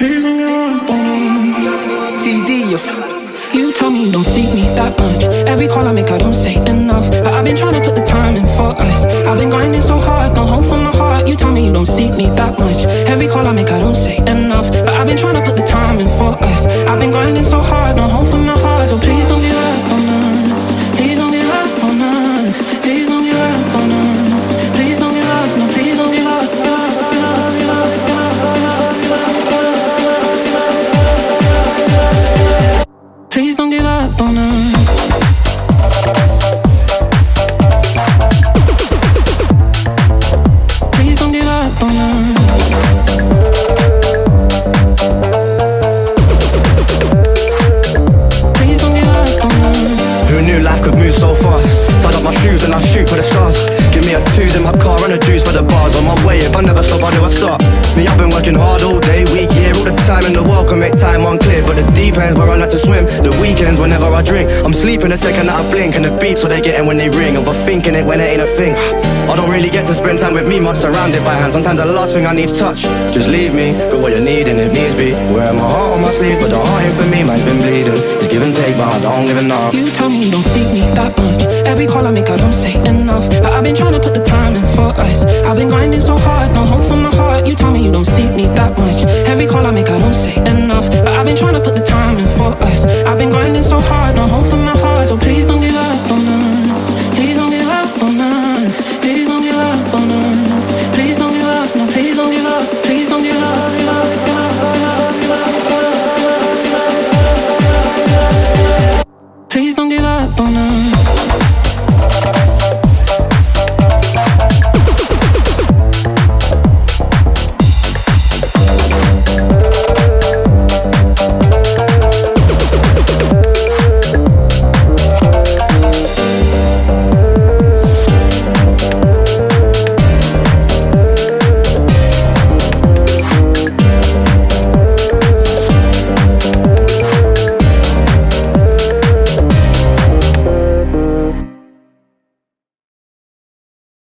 Please don't give up on us. TD, You told me you don't seek me that much. Every call I make, I don't say enough. But I've been trying to put the time in for us. I've been grinding so hard, no hope from my heart. You tell me you don't seek me that much. Every call I make, I don't say enough. But I've been trying to put the time in for us. I've been grinding so hard, no hope from my heart. So please don't give up on us. Please don't give up on us. Please don't give up on us. Please don't give up, no, please don't give up. Please don't give up on us. Please don't give up on us. Please don't give up on us. who knew life could move so fast? Tied up my shoes and I shoot for the stars. Give me a twos in my car and a juice for the bars. On my way, if I never stop, how do I start? Me, I've been working hard all day, week, year. All the time in the world can make time unclear. But the deep ends where I like to swim, the weekends whenever I drink. I'm sleeping the second that I blink, and the beats what they getting when they ring. Overthinking it when it ain't a thing. I don't really get to spend time with me much, surrounded by hands. Sometimes the last thing I need is touch. Just leave me, got what you need and if needs be. Wearing my heart on my sleeve, but the heart ain't for me, mine's been bleeding. It's give and take, but I don't give enough. You tell me you don't seek me that much. Every call I make, I don't say enough. But I've been trying to put the time in for us. I've been grinding so hard, no hope from my heart. You tell me you don't seek me that much. Every